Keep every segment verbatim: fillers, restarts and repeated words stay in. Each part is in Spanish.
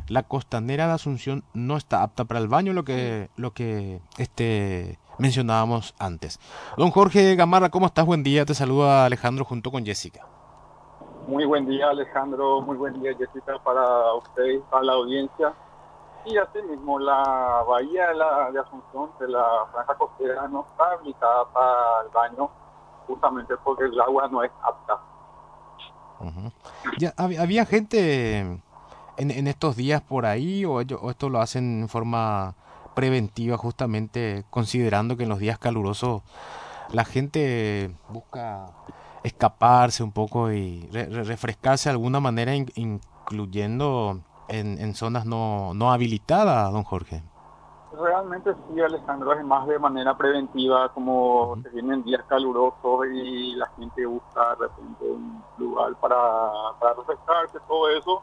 la costanera de Asunción no está apta para el baño, lo que, lo que este, mencionábamos antes. Don Jorge Gamarra, ¿cómo estás? Buen día, te saluda Alejandro junto con Jessica. Muy buen día, Alejandro. Muy buen día, Jessica, para usted y para la audiencia. Y asimismo, la bahía de, la, de Asunción, de la franja costera, no está habilitada para el baño, justamente porque el agua no es apta. Uh-huh. Ya, hab- ¿había gente en, en estos días por ahí o, ello- o esto lo hacen en forma preventiva justamente considerando que en los días calurosos la gente busca escaparse un poco y re- re- refrescarse de alguna manera, in- incluyendo en, en zonas no, no habilitadas, don Jorge? Realmente sí, Alejandro, es más de manera preventiva, como Ujú, se vienen días calurosos y la gente busca de repente un lugar para, para refrescarse, todo eso.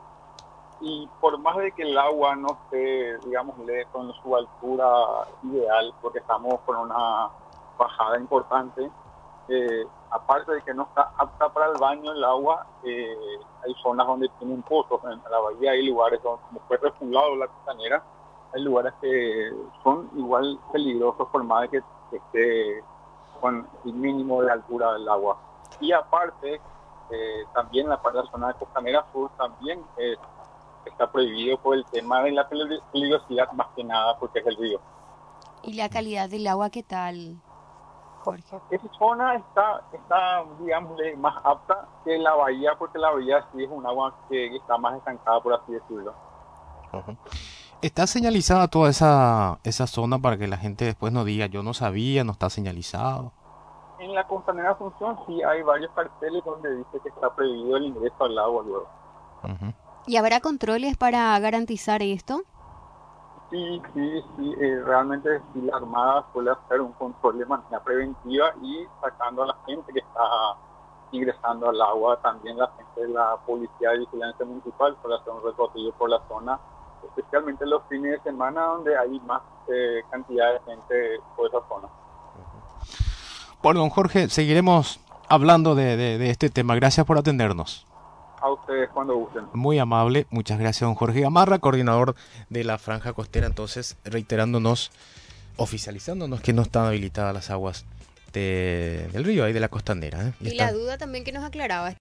Y por más de que el agua no esté, digamos, con su altura ideal, porque estamos con una bajada importante, eh, aparte de que no está apta para el baño el agua, eh, hay zonas donde tienen pozos, en la bahía hay lugares donde, como fue refugado la costanera, hay lugares que son igual peligrosos por más de que, que esté con el mínimo de altura del agua. Y aparte, eh, también la, la zona de costanera sur también eh, está prohibido por el tema de la peligrosidad, más que nada porque es el río. ¿Y la calidad del agua qué tal, Jorge? Esa zona está, está digamos, más apta que la bahía, porque la bahía sí es un agua que está más estancada, por así decirlo. ujú. ¿Está señalizada toda esa, esa zona para que la gente después no diga yo no sabía, no está señalizado? En la costanera Asunción sí hay varios carteles donde dice que está prohibido el ingreso al agua luego. Ujú. ¿Y habrá controles para garantizar esto? Sí, sí, sí, eh, realmente sí la Armada suele hacer un control de manera preventiva y sacando a la gente que está ingresando al agua, también la gente de la Policía de Vigilancia Municipal suele hacer un recorrido por la zona, especialmente los fines de semana donde hay más eh, cantidad de gente por esa zona. Bueno, don Jorge, seguiremos hablando de, de, de este tema. Gracias por atendernos. A ustedes cuando gusten. Muy amable, muchas gracias, don Jorge Gamarra, coordinador de la Franja Costera. Entonces, reiterándonos, oficializándonos que no están habilitadas las aguas de, del río, ahí de la costanera, ¿eh? Y Y la están duda también que nos aclaraba